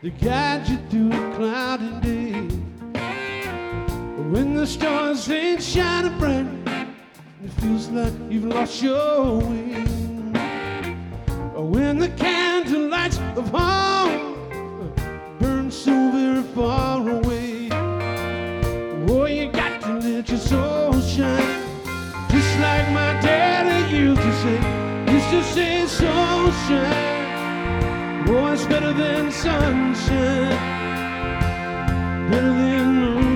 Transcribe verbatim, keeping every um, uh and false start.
to guide you through a cloudy day. When the stars ain't shining bright, it feels like you've lost your way. When the candle lights of home burn so very far away. Oh, you got to let your soul shine, just like my daddy used to say. Used to say, soul shine. Oh, it's better than sunshine, better than the moon.